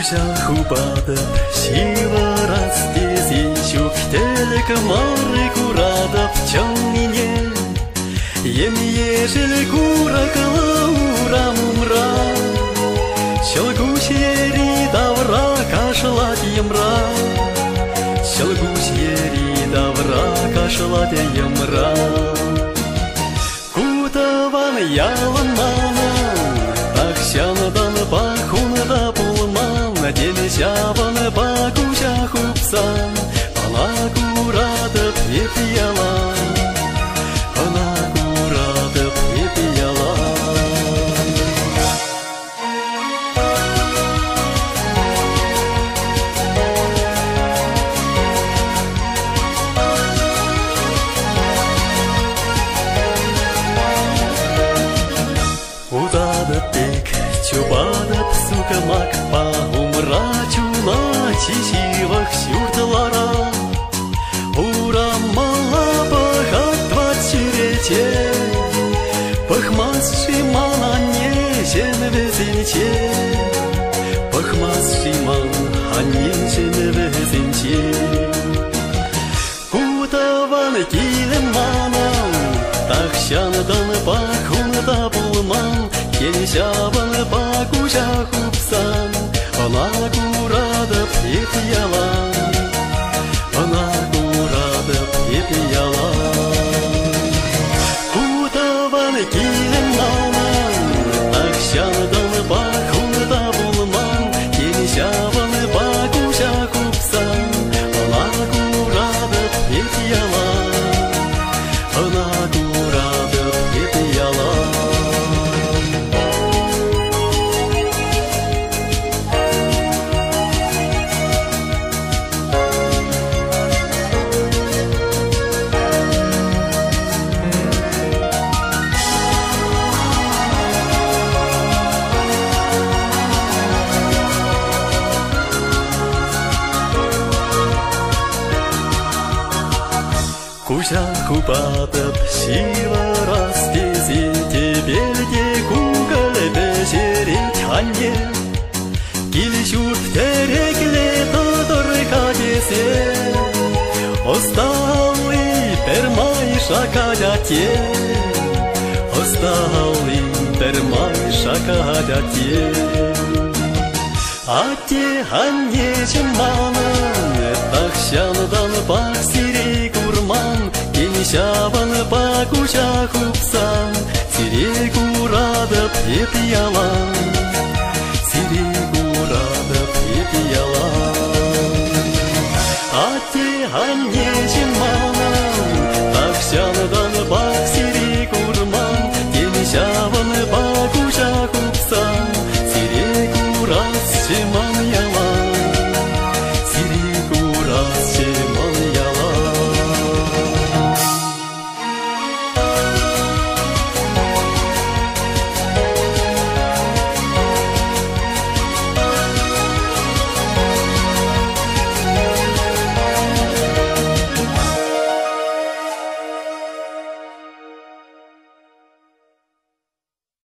Кузя-хубадып, сиварас дезищук, телек мары курадып, чаңине. Ем-ежел куракала урам-умра, Щелгусь-ери давра кашалат емра, Щелгусь-ери давра кашалат емра. Кутаван яланманан, Таксянадан бахунада пулман, Делесяван бакузя хупсан, Ана курадып епиялан, Ана курадып епиялан. Удадып бек, чубадып сукымак, Пахумра чула чичивах сюртлара. Урамала пахат двадцирете, Пахмас шиман аннежен везенче, Пахмас шиман аннежен везенче. Кутаван килеманан, Таксянадан бахунда булман, Келесяван бакузя хупсан, Ана курадып епиялан, Ана курадып епиялан. Кутаван килеманан, Таксянадан бахунда булман, Келесяван бакузя хупсан, Ана курадып епиялан, Ана курадып епиялан. Кузя-хубадып, сиварас дезете, Белде кугал бежерет ханне. Килшуп терекле тодорка десе, Осталы пермай шакаляте, Осталы пермай шакаляте. Ате ханне чиманан, Таксянадан баксире курман, Келесяван бакузя хупсан, Сире курадып епиялан, Сире курадып епиялан. Ате ханне чиманан, Таксянадан